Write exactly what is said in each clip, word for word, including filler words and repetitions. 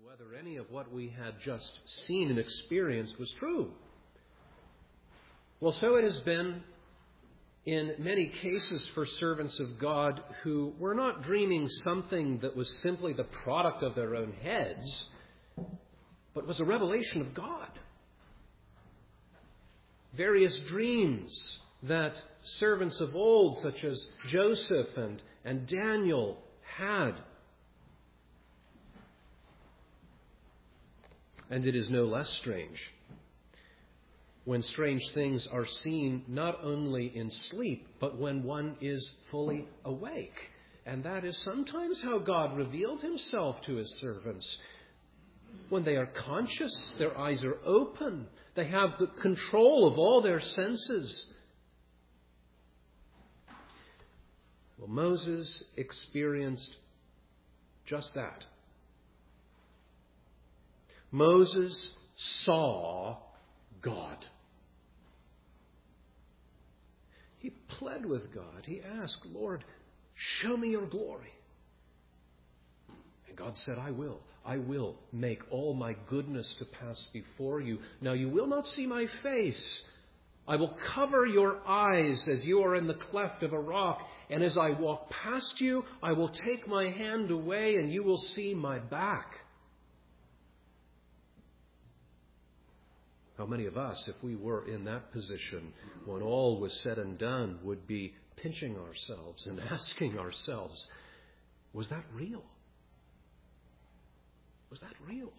whether any of what we had just seen and experienced was true. Well, so it has been in many cases for servants of God who were not dreaming something that was simply the product of their own heads, but was a revelation of God. Various dreams that servants of old, such as Joseph and, and Daniel, had. And it is no less strange when strange things are seen not only in sleep, but when one is fully awake. And that is sometimes how God revealed himself to his servants. When they are conscious, their eyes are open, they have the control of all their senses. Well, Moses experienced just that. Moses saw God. He pled with God. He asked, Lord, show me your glory. And God said, I will. I will make all my goodness to pass before you. Now you will not see my face. I will cover your eyes as you are in the cleft of a rock. And as I walk past you, I will take my hand away and you will see my back. How many of us, if we were in that position, when all was said and done, would be pinching ourselves and asking ourselves, was that real? Was that real?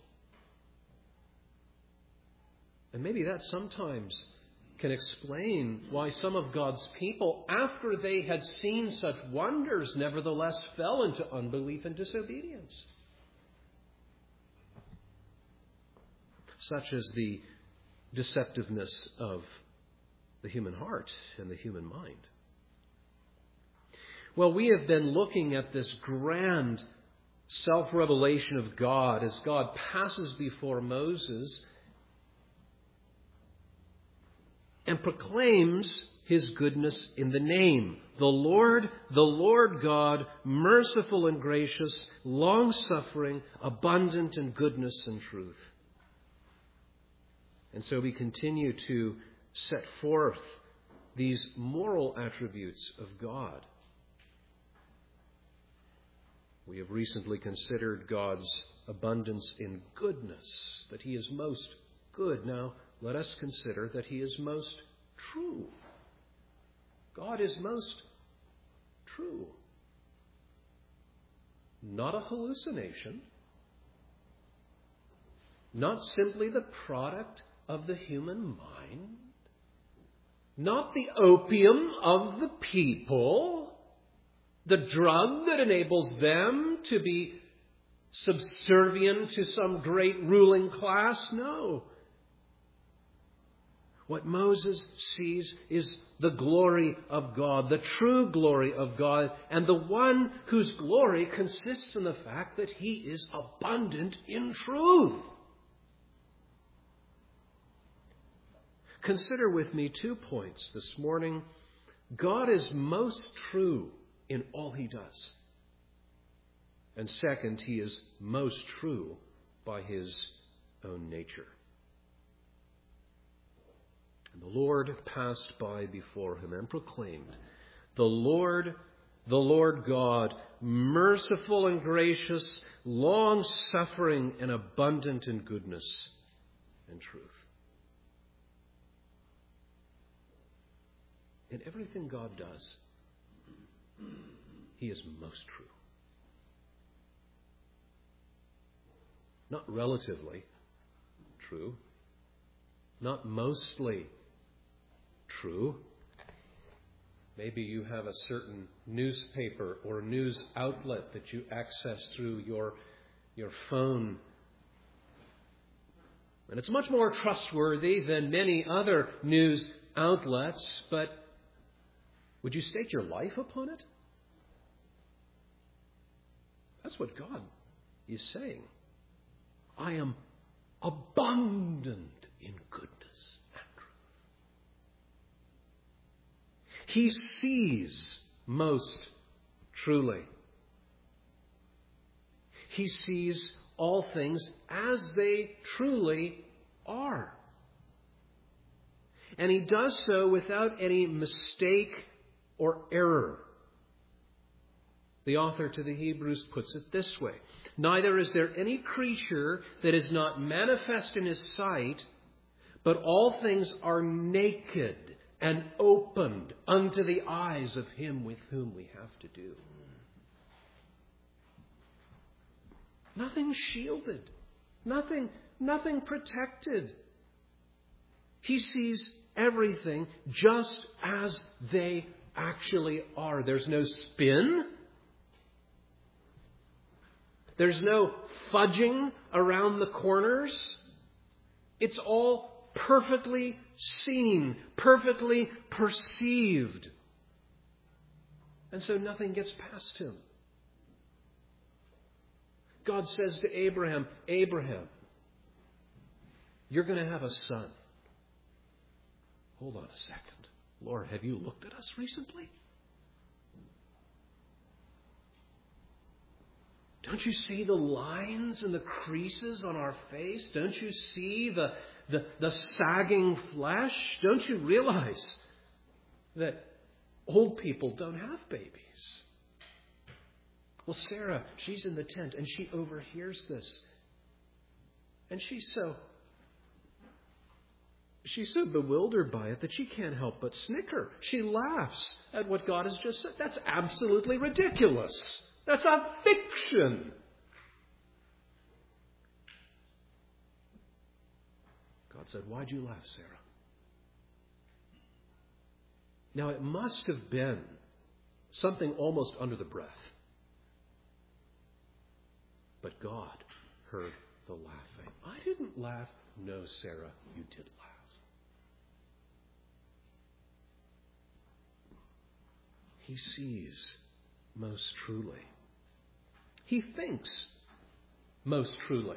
And maybe that sometimes can explain why some of God's people, after they had seen such wonders, nevertheless fell into unbelief and disobedience. Such as the deceptiveness of the human heart and the human mind. Well, we have been looking at this grand self-revelation of God as God passes before Moses and proclaims his goodness in the name. The Lord, the Lord God, merciful and gracious, long-suffering, abundant in goodness and truth. And so we continue to set forth these moral attributes of God. We have recently considered God's abundance in goodness, that he is most good. Now, let us consider that he is most true. God is most true. Not a hallucination. Not simply the product of the human mind, not the opium of the people, the drug that enables them to be subservient to some great ruling class. No. What Moses sees is the glory of God, the true glory of God, and the one whose glory consists in the fact that he is abundant in truth. Consider with me two points this morning. God is most true in all he does. And second, he is most true by his own nature. And the Lord passed by before him and proclaimed, The Lord, the Lord God, merciful and gracious, long-suffering and abundant in goodness and truth. In everything God does, he is most true. Not relatively true, not mostly true. Maybe you have a certain newspaper or news outlet that you access through your, your phone. And it's much more trustworthy than many other news outlets, but would you stake your life upon it? That's what God is saying. I am abundant in goodness and truth. He sees most truly. He sees all things as they truly are. And he does so without any mistake or error. The author to the Hebrews puts it this way: neither is there any creature that is not manifest in his sight, but all things are naked and opened unto the eyes of him with whom we have to do. Nothing shielded. Nothing, nothing protected. He sees everything just as they actually are. There's no spin. There's no fudging around the corners. It's all perfectly seen, perfectly perceived. And so nothing gets past him. God says to Abraham, Abraham, you're going to have a son. Hold on a second. Lord, have you looked at us recently? Don't you see the lines and the creases on our face? Don't you see the, the, the sagging flesh? Don't you realize that old people don't have babies? Well, Sarah, she's in the tent and she overhears this. And she's so, she's so bewildered by it that she can't help but snicker. She laughs at what God has just said. That's absolutely ridiculous. That's a fiction. God said, why'd you laugh, Sarah? Now, it must have been something almost under the breath. But God heard the laughing. I didn't laugh. No, Sarah, you did laugh. He sees most truly. He thinks most truly.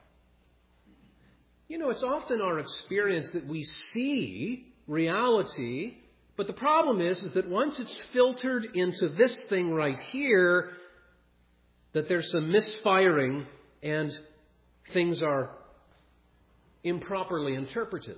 You know, it's often our experience that we see reality, but the problem is, is that once it's filtered into this thing right here, that there's some misfiring and things are improperly interpreted.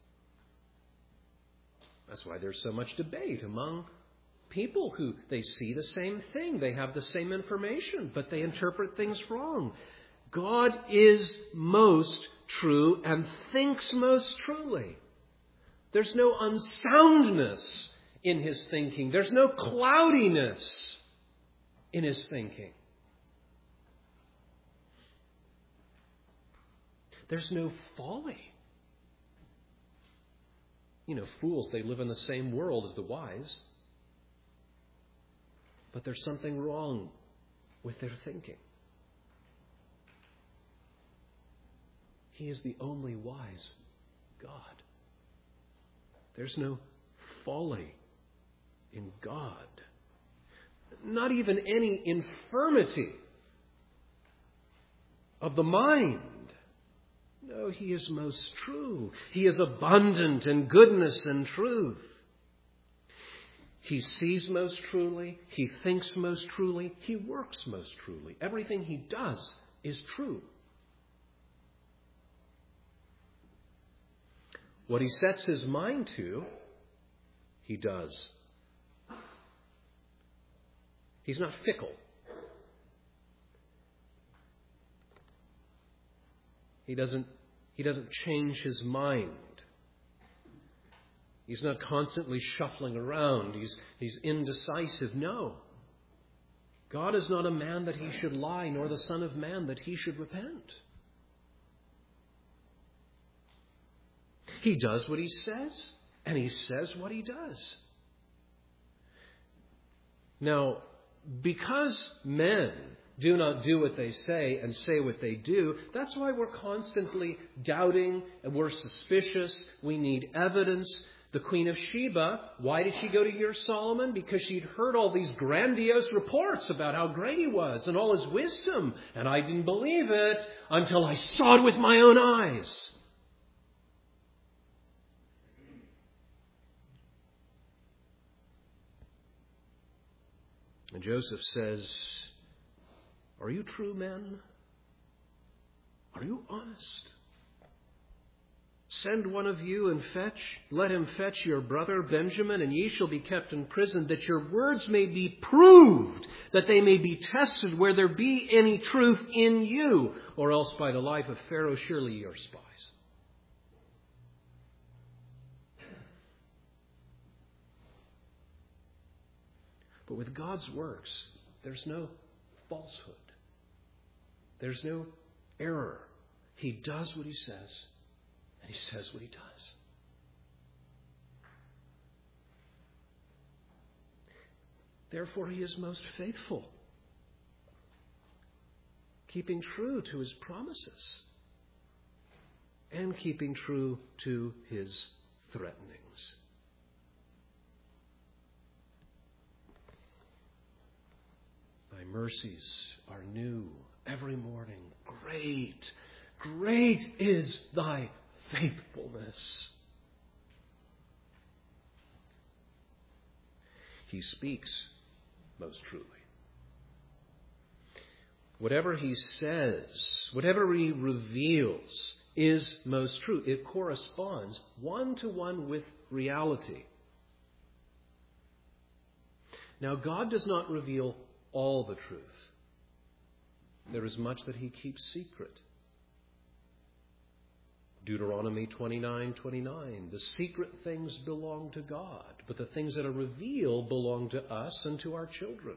That's why there's so much debate among people who they see the same thing. They have the same information, but they interpret things wrong. God is most true and thinks most truly. There's no unsoundness in his thinking. There's no cloudiness in his thinking. There's no folly. You know, fools, they live in the same world as the wise. But there's something wrong with their thinking. He is the only wise God. There's no folly in God. Not even any infirmity of the mind. No, he is most true. He is abundant in goodness and truth. He sees most truly. He thinks most truly. He works most truly. Everything he does is true. What he sets his mind to, he does. He's not fickle. He doesn't, he doesn't change his mind. He's not constantly shuffling around. He's, he's indecisive. No. God is not a man that he should lie, nor the Son of Man that he should repent. He does what he says, and he says what he does. Now, because men do not do what they say and say what they do, that's why we're constantly doubting and we're suspicious. We need evidence. The Queen of Sheba, why did she go to hear Solomon? Because she'd heard all these grandiose reports about how great he was and all his wisdom. And I didn't believe it until I saw it with my own eyes. And Joseph says, are you true men? Are you honest? Send one of you and fetch, let him fetch your brother Benjamin, and ye shall be kept in prison, that your words may be proved, that they may be tested, where there be any truth in you, or else by the life of Pharaoh surely ye are spies. But with God's works, there's no falsehood. There's no error. He does what he says, and he says what he does. Therefore, he is most faithful, keeping true to his promises and keeping true to his threatenings. Thy mercies are new every morning. Great, great is thy faithfulness. He speaks most truly. Whatever he says, whatever he reveals is most true. It corresponds one to one with reality. Now, God does not reveal all the truth. There is much that he keeps secret. Deuteronomy twenty-nine twenty-nine. The secret things belong to God, but the things that are revealed belong to us and to our children.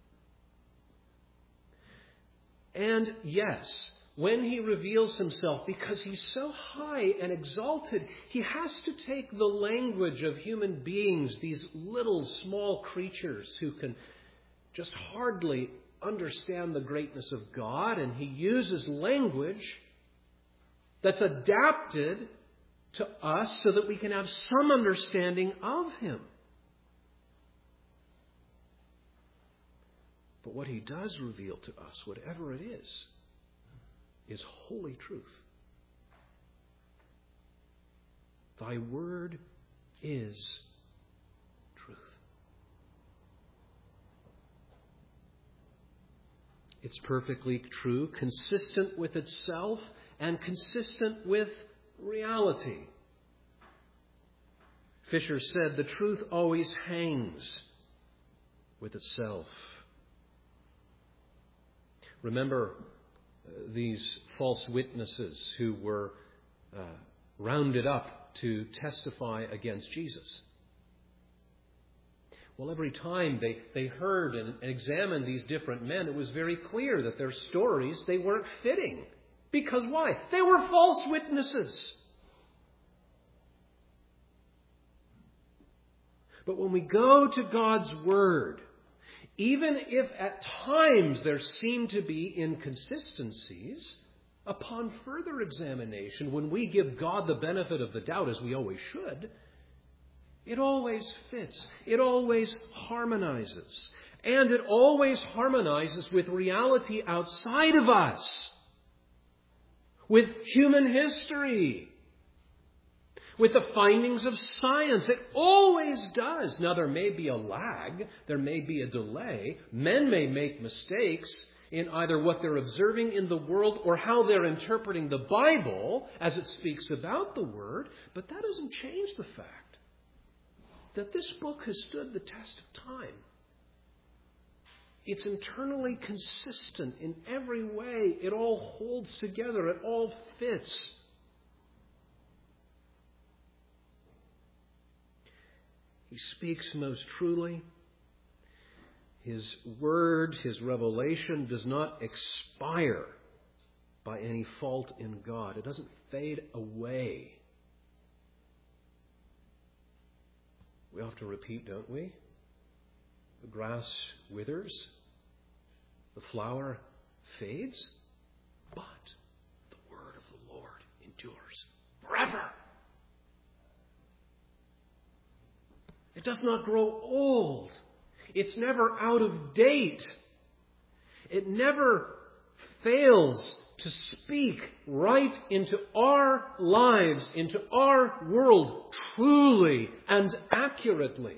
And yes, when he reveals himself, because he's so high and exalted, he has to take the language of human beings, these little small creatures who can just hardly understand the greatness of God, and he uses language that's adapted to us so that we can have some understanding of him. But what he does reveal to us, whatever it is, is holy truth. Thy word is truth. It's perfectly true, consistent with itself, and consistent with reality. Fisher said, the truth always hangs with itself. Remember uh, these false witnesses who were uh, rounded up to testify against Jesus. Well, every time they, they heard and examined these different men, it was very clear that their stories, they weren't fitting. Because why? They were false witnesses. But when we go to God's Word, even if at times there seem to be inconsistencies, upon further examination, when we give God the benefit of the doubt, as we always should, it always fits. It always harmonizes. And it always harmonizes with reality outside of us. With human history. With the findings of science. It always does. Now, there may be a lag. There may be a delay. Men may make mistakes in either what they're observing in the world or how they're interpreting the Bible as it speaks about the Word. But that doesn't change the fact that this book has stood the test of time. It's internally consistent in every way. It all holds together. It all fits. He speaks most truly. His word, his revelation does not expire by any fault in God. It doesn't fade away. We have to repeat, don't we? The grass withers, the flower fades, but the word of the Lord endures forever. It does not grow old. It's never out of date. It never fails to speak right into our lives, into our world, truly and accurately.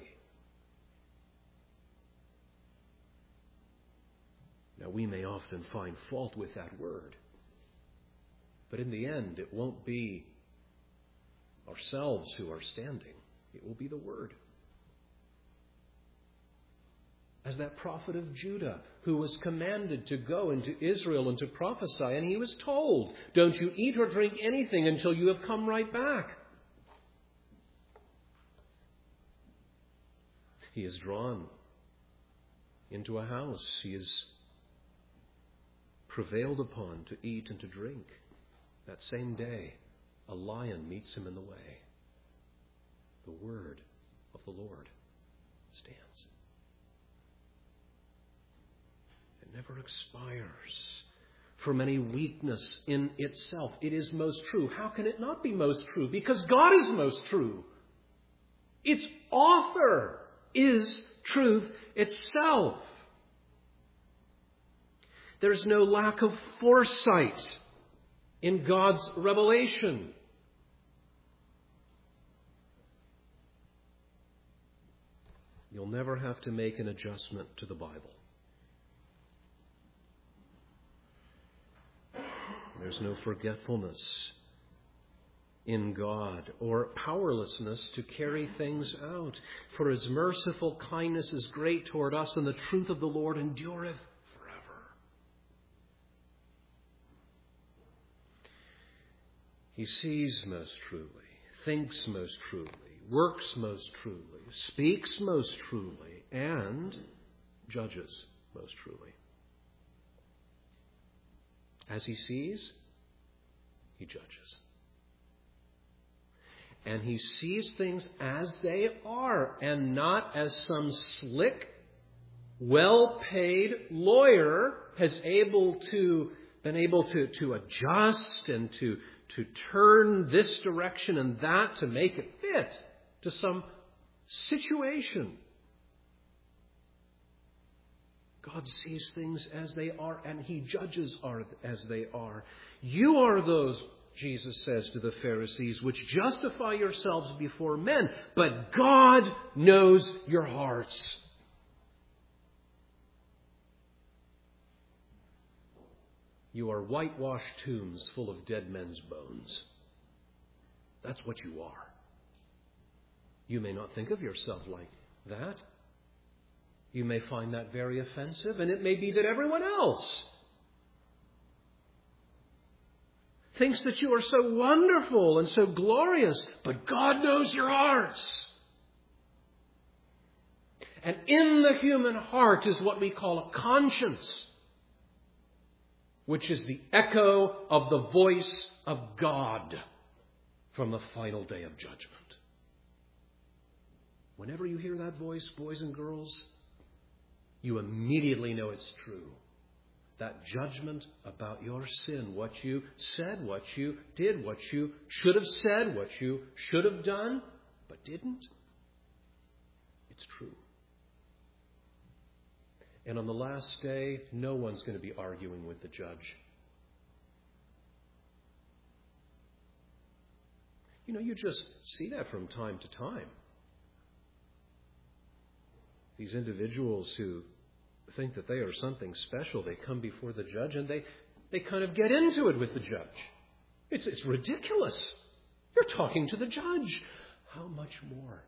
Now, we may often find fault with that word. But in the end, it won't be ourselves who are standing. It will be the Word. As that prophet of Judah who was commanded to go into Israel and to prophesy, and he was told, don't you eat or drink anything until you have come right back. He is drawn into a house. He is prevailed upon to eat and to drink. That same day, a lion meets him in the way. The word of the Lord stands. It never expires from any weakness in itself. It is most true. How can it not be most true? Because God is most true. Its author is truth itself. There's no lack of foresight in God's revelation. You'll never have to make an adjustment to the Bible. There's no forgetfulness in God or powerlessness to carry things out. For His merciful kindness is great toward us, and the truth of the Lord endureth forever. He sees most truly, thinks most truly, works most truly, speaks most truly, and judges most truly. As He sees, He judges. And He sees things as they are, and not as some slick, well-paid lawyer has able to been able to, to adjust and to, to turn this direction and that to make it fit to some situation. God sees things as they are, and He judges are as they are. You are those, Jesus says to the Pharisees, which justify yourselves before men, but God knows your hearts. You are whitewashed tombs full of dead men's bones. That's what you are. You may not think of yourself like that. You may find that very offensive, and it may be that everyone else thinks that you are so wonderful and so glorious, but God knows your hearts. And in the human heart is what we call a conscience, which is the echo of the voice of God from the final day of judgment. Whenever you hear that voice, boys and girls, you immediately know it's true. That judgment about your sin, what you said, what you did, what you should have said, what you should have done, but didn't, it's true. And on the last day, no one's going to be arguing with the judge. You know, you just see that from time to time. These individuals who think that they are something special, they come before the judge and they, they kind of get into it with the judge. It's, it's ridiculous. You're talking to the judge. How much more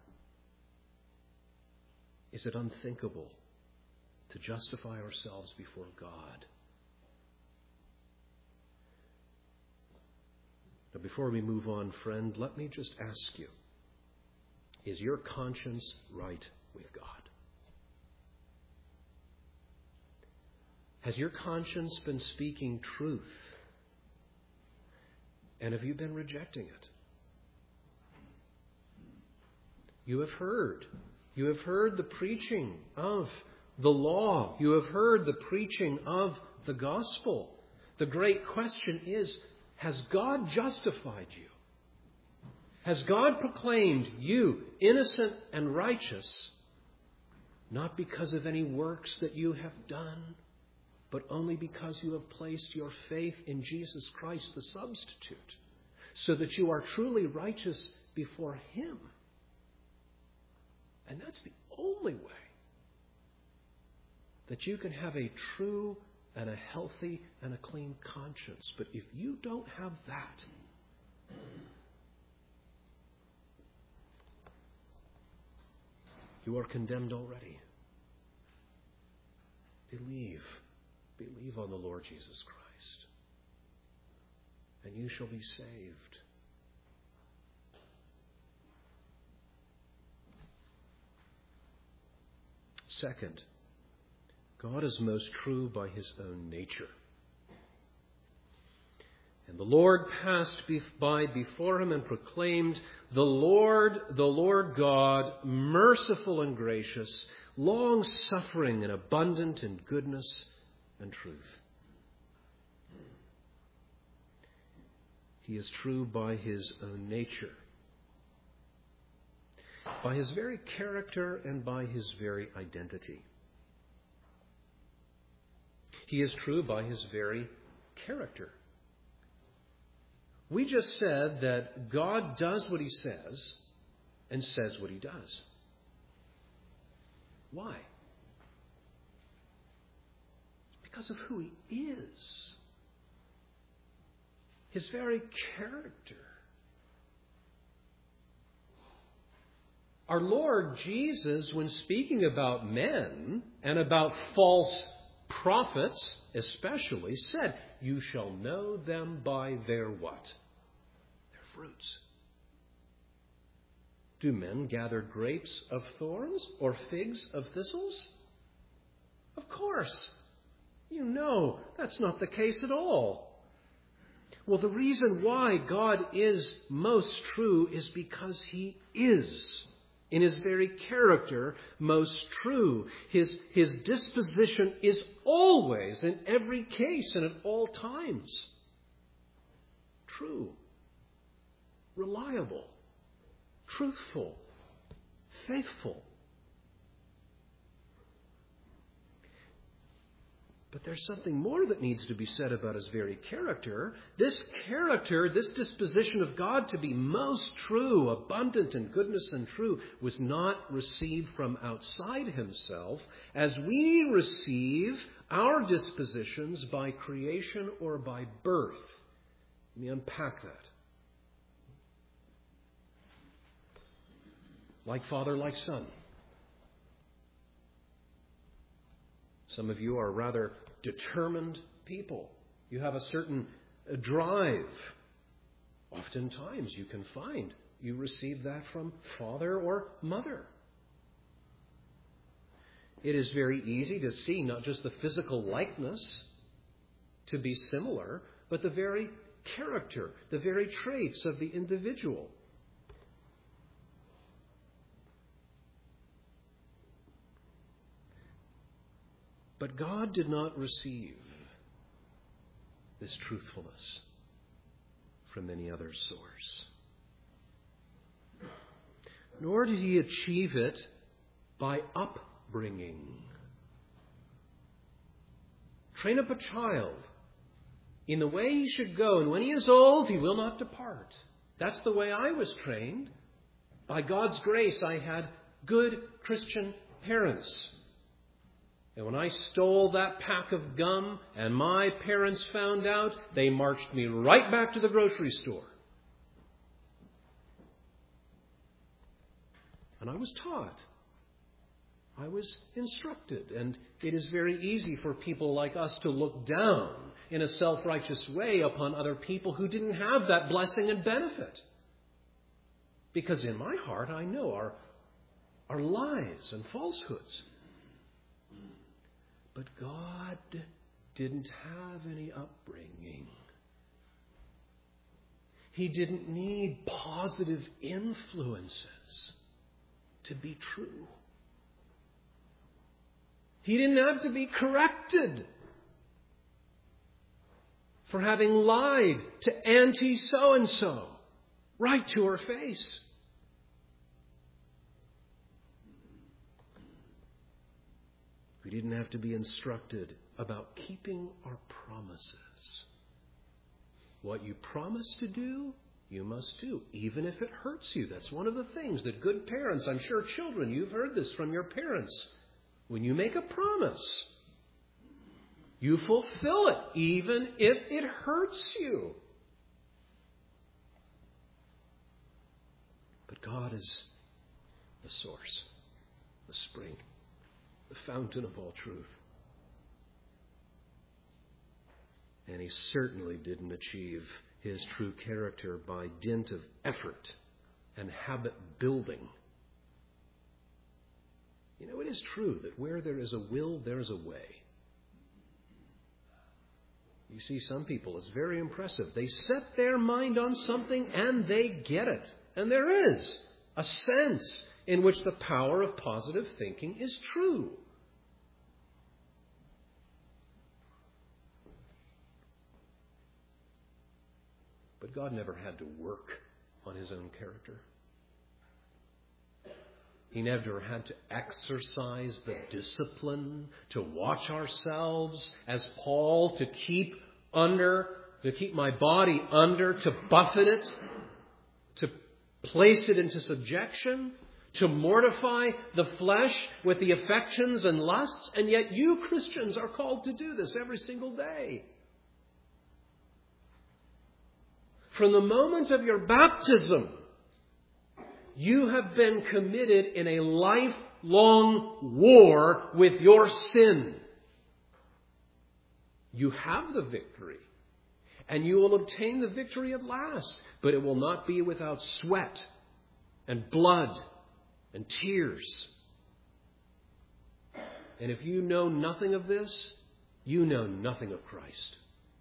is it unthinkable to justify ourselves before God? Now, before we move on, friend, let me just ask you, is your conscience right with God? Has your conscience been speaking truth? And have you been rejecting it? You have heard. You have heard the preaching of the law. You have heard the preaching of the gospel. The great question is, has God justified you? Has God proclaimed you innocent and righteous, not because of any works that you have done, but only because you have placed your faith in Jesus Christ, the substitute, so that you are truly righteous before Him? And that's the only way that you can have a true and a healthy and a clean conscience. But if you don't have that, you are condemned already. Believe. Believe on the Lord Jesus Christ, and you shall be saved. Second, God is most true by his own nature. And the Lord passed by before him and proclaimed, "The Lord, the Lord God, merciful and gracious, long-suffering and abundant in goodness and truth." He is true by his own nature, by his very character and by his very identity. He is true by his very character. We just said that God does what he says and says what he does. Why? Because of who he is. His very character. Our Lord Jesus, when speaking about men and about false prophets especially, said, "You shall know them by their" what? Their fruits. Do men gather grapes of thorns or figs of thistles? Of course. You know that's not the case at all. Well, the reason why God is most true is because he is, in his very character, most true. His, his disposition is always, in every case and at all times, true, reliable, truthful, faithful. But there's something more that needs to be said about his very character. This character, this disposition of God to be most true, abundant in goodness and truth, was not received from outside himself, as we receive our dispositions by creation or by birth. Let me unpack that. Like father, like son. Some of you are rather determined people. You have a certain drive. Oftentimes you can find you receive that from father or mother. It is very easy to see not just the physical likeness to be similar, but the very character, the very traits of the individual. But God did not receive this truthfulness from any other source. Nor did he achieve it by upbringing. Train up a child in the way he should go, and when he is old, he will not depart. That's the way I was trained. By God's grace, I had good Christian parents. And when I stole that pack of gum and my parents found out, they marched me right back to the grocery store. And I was taught. I was instructed. And it is very easy for people like us to look down in a self-righteous way upon other people who didn't have that blessing and benefit. Because in my heart, I know our, our lies and falsehoods. But God didn't have any upbringing. He didn't need positive influences to be true. He didn't have to be corrected for having lied to Auntie so-and-so right to her face. We didn't have to be instructed about keeping our promises. What you promise to do, you must do, even if it hurts you. That's one of the things that good parents, I'm sure children, you've heard this from your parents. When you make a promise, You fulfill it, even if it hurts you. But God is the source, the spring, the fountain of all truth. And he certainly didn't achieve his true character by dint of effort and habit building. You know, it is true that where there is a will, there is a way. You see, some people, it's very impressive. They set their mind on something and they get it. And there is a sense in which the power of positive thinking is true. But God never had to work on his own character. He never had to exercise the discipline to watch ourselves as Paul, to keep under, to keep my body under, to buffet it, to place it into subjection, to mortify the flesh with the affections and lusts. And yet you Christians are called to do this every single day. From the moment of your baptism, you have been committed in a lifelong war with your sin. You have the victory, and you will obtain the victory at last, but it will not be without sweat and blood and tears. And if you know nothing of this, you know nothing of Christ.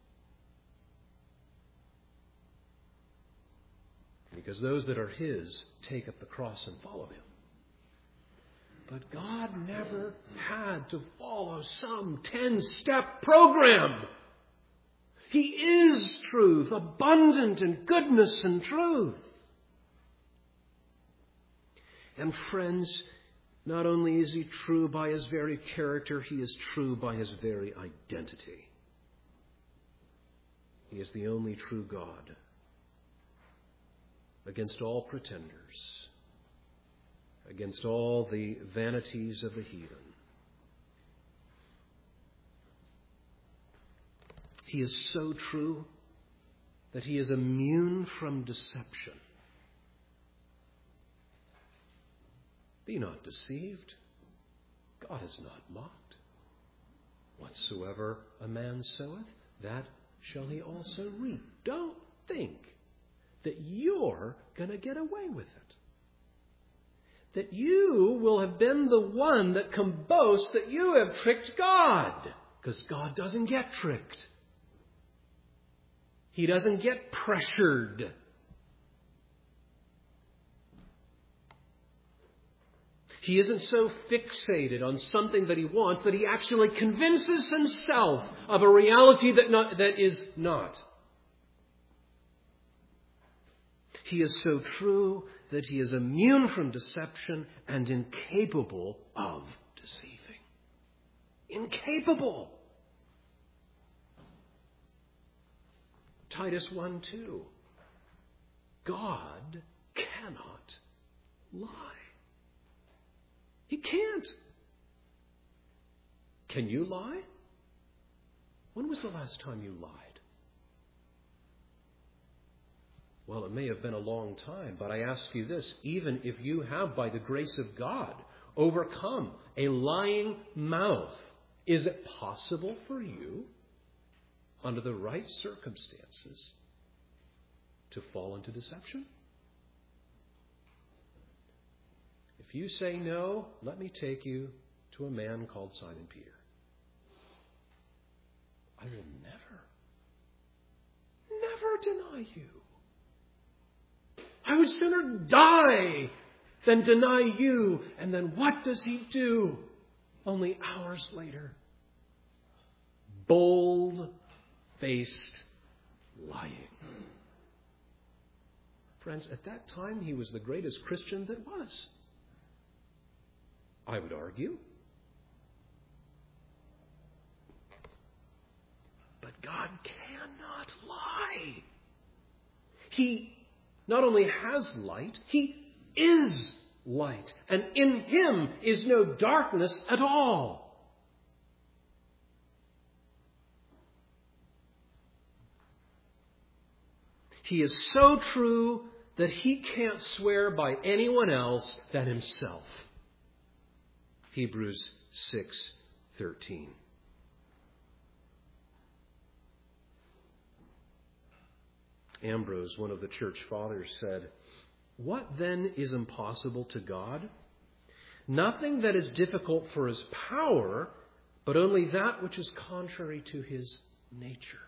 Because those that are his take up the cross and follow him. But God never had to follow some ten-step program. He is truth, abundant in goodness and truth. And friends, not only is he true by his very character, he is true by his very identity. He is the only true God, against all pretenders, against all the vanities of the heathen. He is so true that he is immune from deception. Be not deceived. God is not mocked. Whatsoever a man soweth, that shall he also reap. Don't think that you're going to get away with it. That you will have been the one that can boast that you have tricked God. Because God doesn't get tricked. He doesn't get pressured. He isn't so fixated on something that he wants that he actually convinces himself of a reality that not, that is not. He is so true that he is immune from deception and incapable of deceiving. Incapable. Titus one two. God cannot lie. He can't. Can you lie? When was the last time you lied? Well, it may have been a long time, but I ask you this, even if you have, by the grace of God, overcome a lying mouth, is it possible for you, under the right circumstances, to fall into deception? If you say no, let me take you to a man called Simon Peter. I will never, never deny you. I would sooner die than deny you. And then what does he do? Only hours later. Bold-faced lying. Friends, at that time he was the greatest Christian that was. I would argue. But God cannot lie. He not only has light, he is light. And in him is no darkness at all. He is so true that he can't swear by anyone else than himself. Hebrews six thirteen. Ambrose, one of the church fathers, said, "What then is impossible to God? Nothing that is difficult for his power, but only that which is contrary to his nature."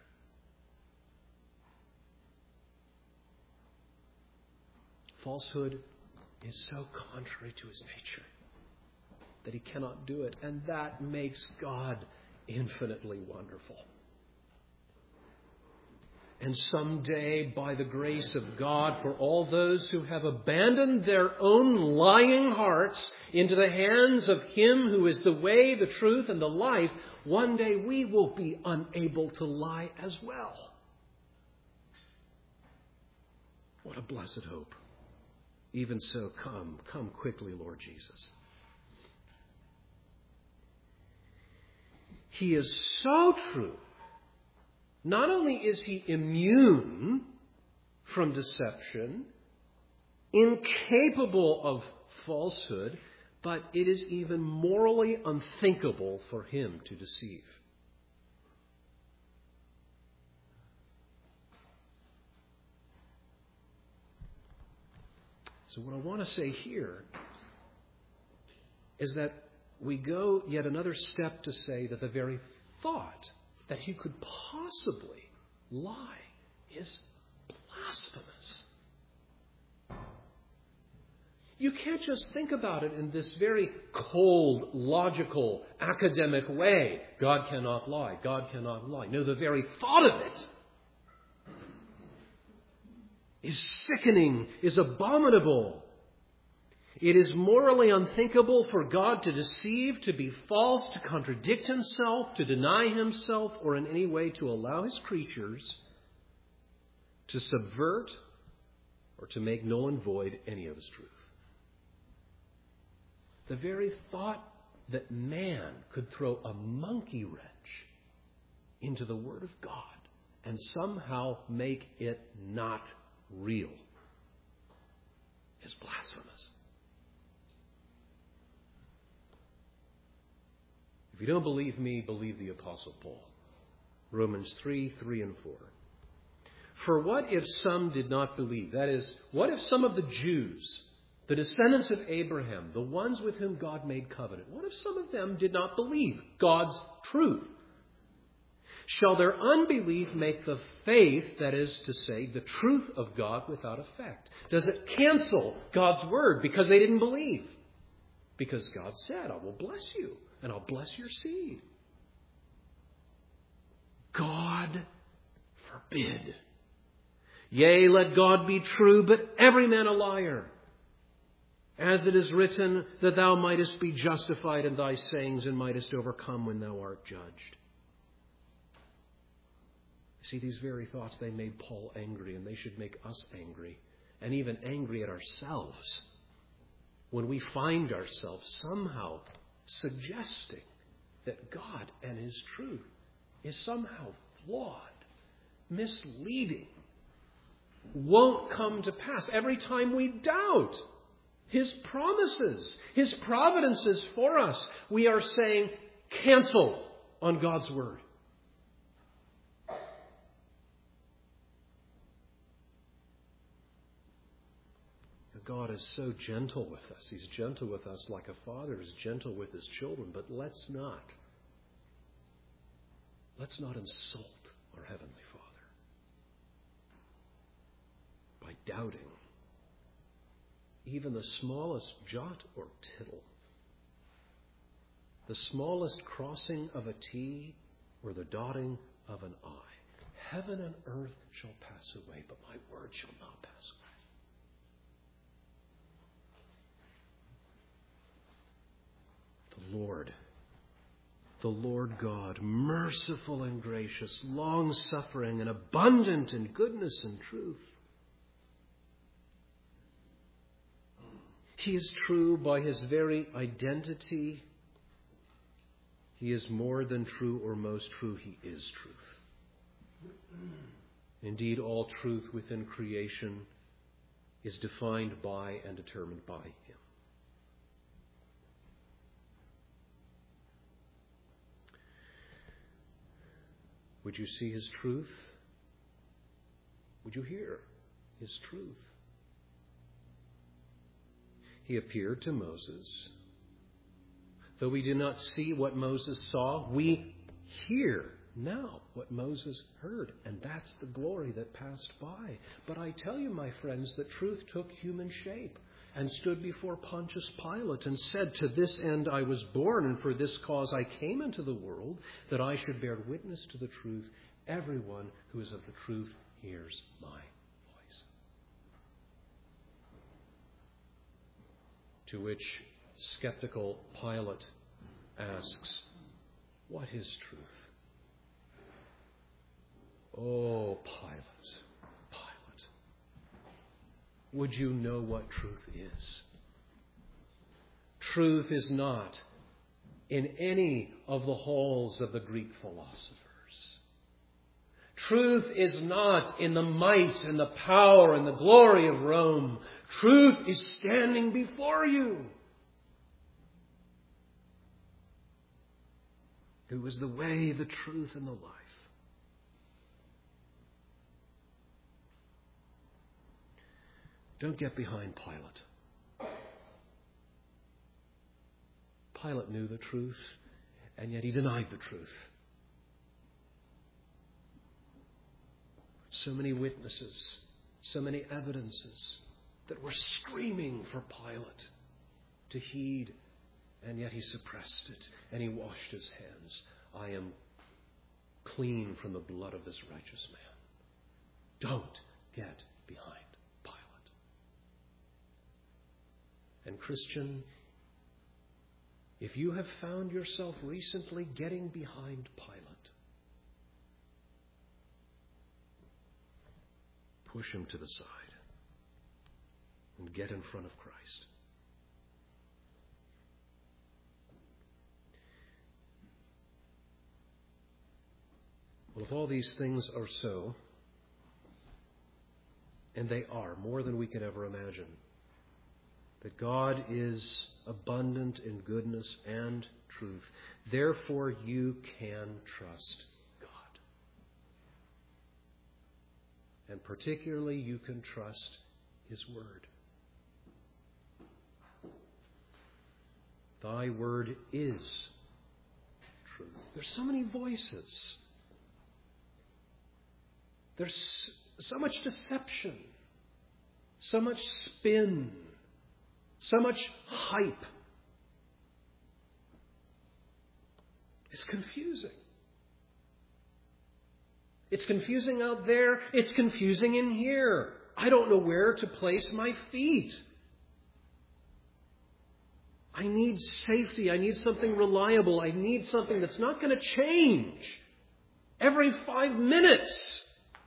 Falsehood is so contrary to his nature that he cannot do it, and that makes God infinitely wonderful. And someday, by the grace of God, for all those who have abandoned their own lying hearts into the hands of Him who is the way, the truth, and the life, one day we will be unable to lie as well. What a blessed hope. Even so, come, come quickly, Lord Jesus. He is so true. Not only is he immune from deception, incapable of falsehood, but it is even morally unthinkable for him to deceive. So what I want to say here is that we go yet another step to say that the very thought that he could possibly lie is blasphemous. You can't just think about it in this very cold, logical, academic way. God cannot lie. God cannot lie. No, the very thought of it is sickening, is abominable. It is morally unthinkable for God to deceive, to be false, to contradict himself, to deny himself, or in any way to allow his creatures to subvert or to make null and void any of his truth. The very thought that man could throw a monkey wrench into the Word of God and somehow make it not real is blasphemous. If you don't believe me, believe the Apostle Paul. Romans three, three and four. For what if some did not believe? That is, what if some of the Jews, the descendants of Abraham, the ones with whom God made covenant, what if some of them did not believe God's truth? Shall their unbelief make the faith, that is to say, the truth of God, without effect? Does it cancel God's word because they didn't believe? Because God said, I will bless you, and I'll bless your seed. God forbid. Yea, let God be true, but every man a liar. As it is written, that thou mightest be justified in thy sayings and mightest overcome when thou art judged. See, these very thoughts, they made Paul angry, and they should make us angry, and even angry at ourselves when we find ourselves somehow suggesting that God and His truth is somehow flawed, misleading, won't come to pass. Every time we doubt His promises, His providences for us, we are saying, cancel on God's word. God is so gentle with us. He's gentle with us like a father is gentle with his children. But let's not, let's not insult our Heavenly Father by doubting even the smallest jot or tittle, the smallest crossing of a T or the dotting of an I. Heaven and earth shall pass away, but my word shall not pass away. The Lord, the Lord God, merciful and gracious, long-suffering and abundant in goodness and truth. He is true by His very identity. He is more than true or most true. He is truth. Indeed, all truth within creation is defined by and determined by him. Would you see his truth? Would you hear his truth? He appeared to Moses. Though we do not see what Moses saw, we hear now what Moses heard. And that's the glory that passed by. But I tell you, my friends, that truth took human shape and stood before Pontius Pilate and said, "To this end I was born, and for this cause I came into the world, that I should bear witness to the truth. Everyone who is of the truth hears my voice." To which skeptical Pilate asks, "What is truth?" Oh, Pilate, Pilate, would you know what truth is? Truth is not in any of the halls of the Greek philosophers. Truth is not in the might and the power and the glory of Rome. Truth is standing before you. Who is the way, the truth, and the life. Don't get behind Pilate. Pilate knew the truth, and yet he denied the truth. So many witnesses, so many evidences that were screaming for Pilate to heed, and yet he suppressed it, and he washed his hands. "I am clean from the blood of this righteous man." Don't get behind Pilate. And Christian, if you have found yourself recently getting behind Pilate, push him to the side and get in front of Christ. Well, if all these things are so, and they are more than we can ever imagine, that God is abundant in goodness and truth, therefore you can trust God. And particularly you can trust His Word. Thy Word is truth. There's so many voices. There's so much deception, so much spin, so much hype. It's confusing. It's confusing out there. It's confusing in here. I don't know where to place my feet. I need safety. I need something reliable. I need something that's not going to change every five minutes.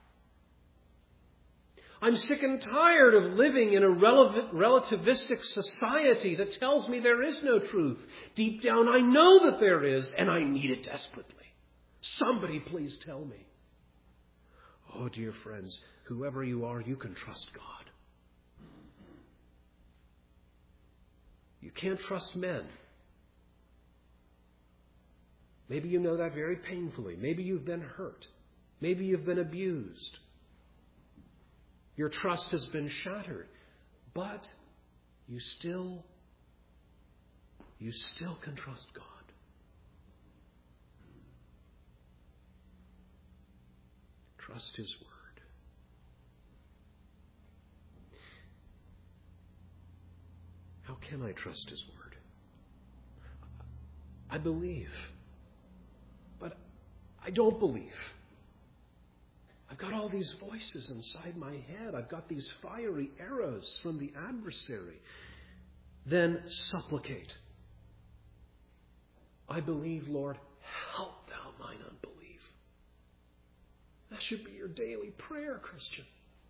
I'm sick and tired of living in a relativistic society that tells me there is no truth. Deep down, I know that there is, and I need it desperately. Somebody please tell me. Oh, dear friends, whoever you are, you can trust God. You can't trust men. Maybe you know that very painfully. Maybe you've been hurt. Maybe you've been abused. Your trust has been shattered. But you still, you still can trust God. Trust His Word. How can I trust His Word? I believe, but I don't believe. I've got all these voices inside my head. I've got these fiery arrows from the adversary. Then supplicate. I believe, Lord, help thou mine unbelief. That should be your daily prayer, Christian.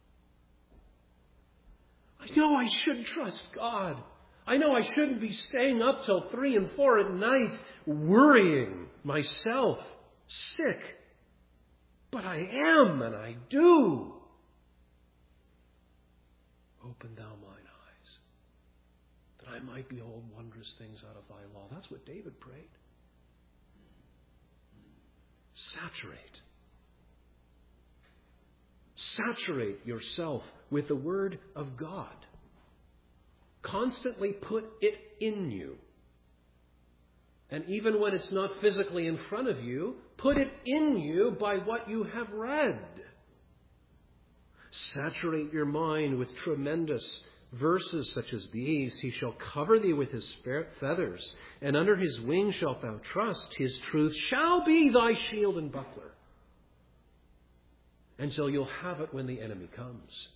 I know I should trust God. I know I shouldn't be staying up till three and four at night, worrying myself sick. But I am and I do. Open thou mine eyes, that I might behold wondrous things out of thy law. That's what David prayed. Saturate. Saturate yourself with the Word of God. Constantly put it in you. And even when it's not physically in front of you, put it in you by what you have read. Saturate your mind with tremendous verses such as these. He shall cover thee with his feathers, and under his wings shalt thou trust. His truth shall be thy shield and buckler. And so you'll have it when the enemy comes.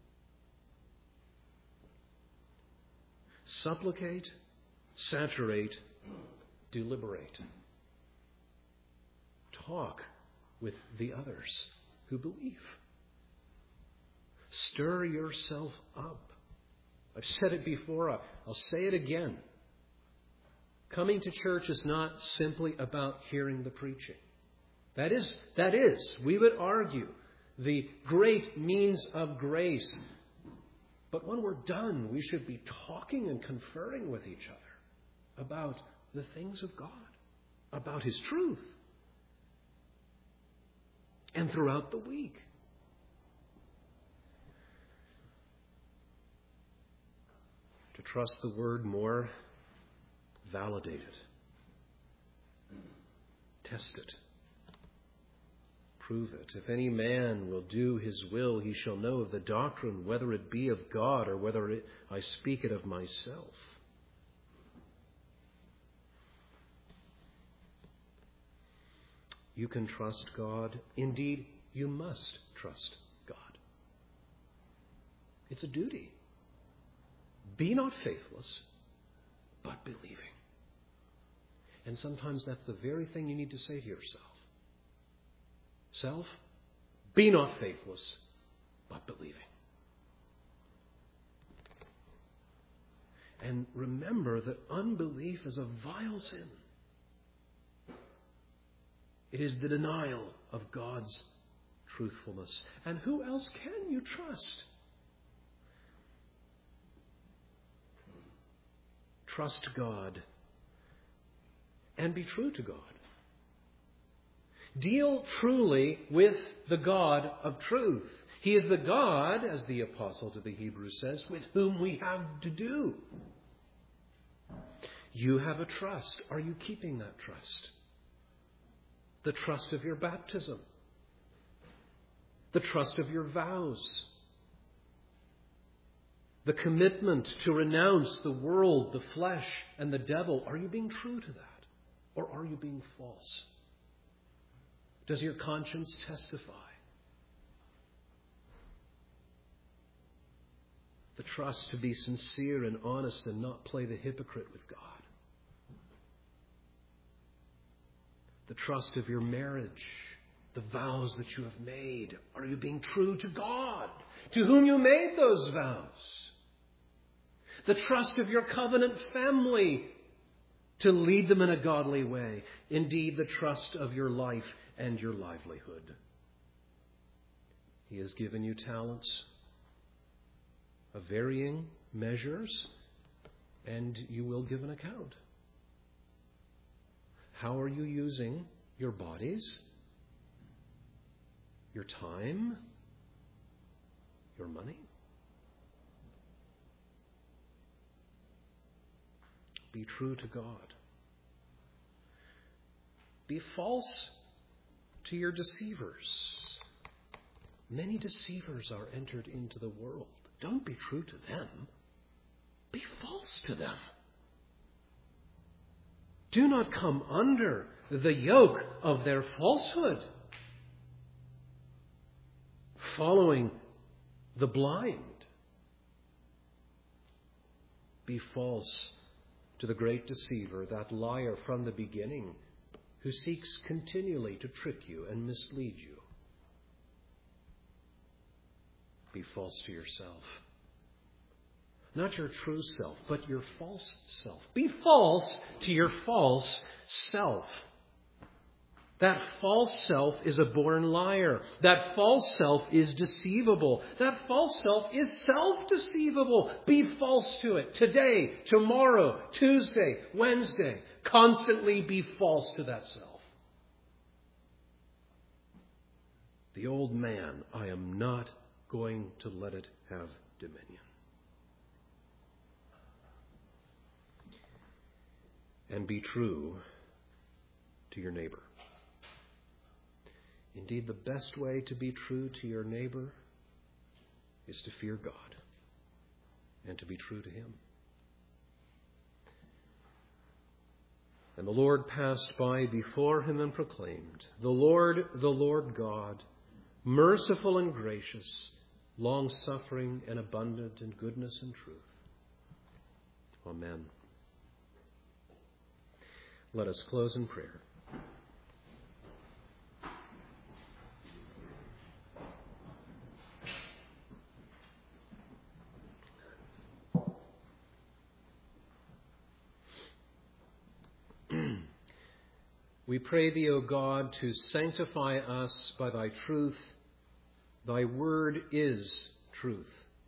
Supplicate, saturate, deliberate. Talk with the others who believe. Stir yourself up. I've said it before. I'll say it again. Coming to church is not simply about hearing the preaching. That is, that is, we would argue, the great means of grace. But when we're done, we should be talking and conferring with each other about the things of God, about His truth. And throughout the week. To trust the Word more, validate it. Test it. Prove it. If any man will do his will, he shall know of the doctrine, whether it be of God or whether it, I speak it of myself. You can trust God. Indeed, you must trust God. It's a duty. Be not faithless, but believing. And sometimes that's the very thing you need to say to yourself. Self, be not faithless, but believing. And remember that unbelief is a vile sin. It is the denial of God's truthfulness. And who else can you trust? Trust God and be true to God. Deal truly with the God of truth. He is the God, as the apostle to the Hebrews says, with whom we have to do. You have a trust. Are you keeping that trust? The trust of your baptism. The trust of your vows. The commitment to renounce the world, the flesh, and the devil. Are you being true to that? Or are you being false? Does your conscience testify? The trust to be sincere and honest and not play the hypocrite with God. The trust of your marriage, the vows that you have made. Are you being true to God, to whom you made those vows? The trust of your covenant family, to lead them in a godly way. Indeed, the trust of your life and your livelihood. He has given you talents of varying measures, and you will give an account. How are you using your bodies, your time, your money? Be true to God. Be false to your deceivers. Many deceivers are entered into the world. Don't be true to them. Be false to them. Do not come under the yoke of their falsehood, following the blind. Be false to the great deceiver, that liar from the beginning, who seeks continually to trick you and mislead you. Be false to yourself. Not your true self, but your false self. Be false to your false self. That false self is a born liar. That false self is deceivable. That false self is self-deceivable. Be false to it today, tomorrow, Tuesday, Wednesday. Constantly be false to that self. The old man, I am not going to let it have dominion. And be true to your neighbor. Indeed, the best way to be true to your neighbor is to fear God and to be true to Him. And the Lord passed by before him and proclaimed, The Lord, the Lord God, merciful and gracious, long-suffering and abundant in goodness and truth. Amen. Let us close in prayer. We pray Thee, O God, to sanctify us by Thy truth. Thy word is truth.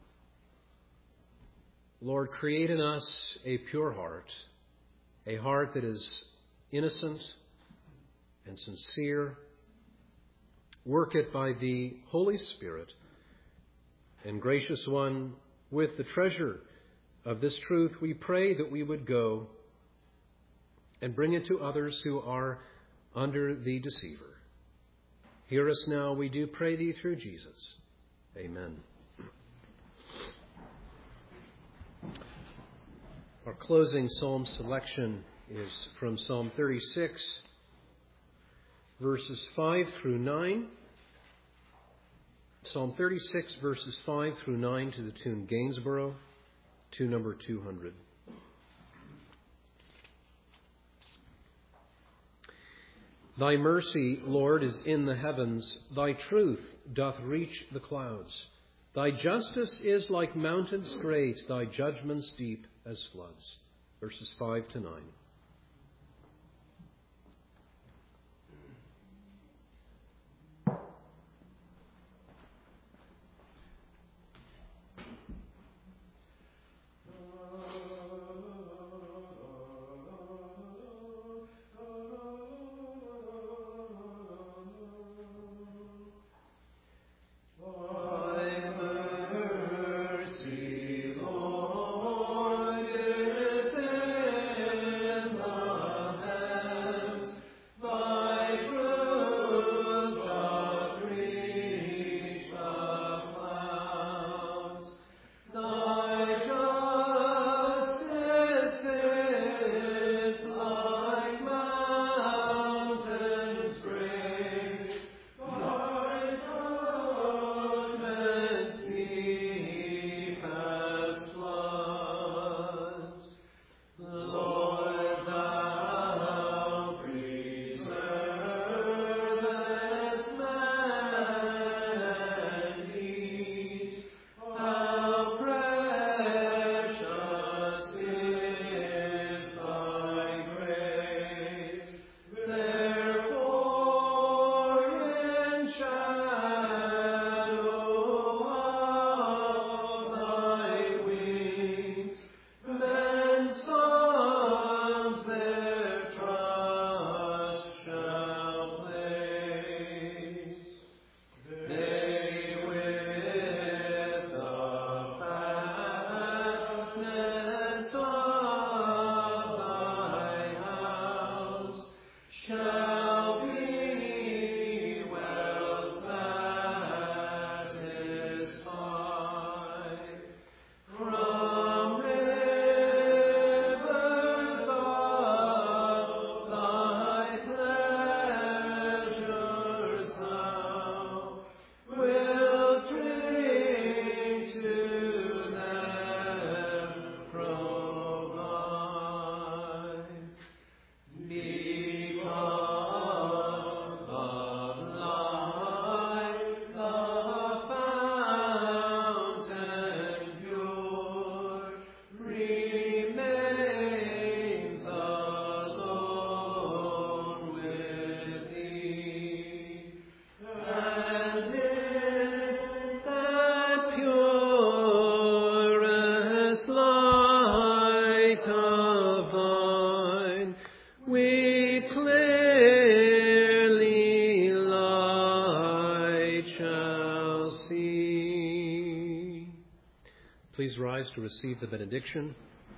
Lord, create in us a pure heart, a heart that is innocent and sincere. Work it by the Holy Spirit. And gracious one, with the treasure of this truth, we pray that we would go and bring it to others who are under the deceiver. Hear us now, we do pray Thee through Jesus. Amen. Our closing psalm selection is from Psalm thirty-six, verses five through nine. Psalm thirty-six, verses five through nine, to the tune Gainsborough, tune number two hundred. Thy mercy, Lord, is in the heavens. Thy truth doth reach the clouds. Thy justice is like mountains great, thy judgments deep as floods. Verses five to nine. Mercy, Lord, is shall see. Please rise to receive the benediction.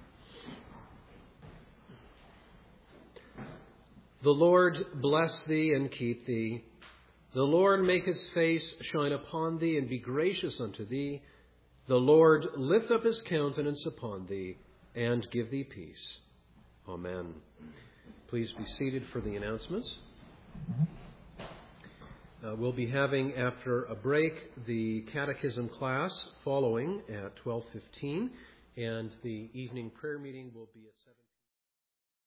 The Lord bless thee and keep thee. The Lord make his face shine upon thee and be gracious unto thee. The Lord lift up his countenance upon thee and give thee peace. Amen. Please be seated for the announcements. Uh, we'll be having, after a break, the catechism class following at twelve fifteen, and the evening prayer meeting will be at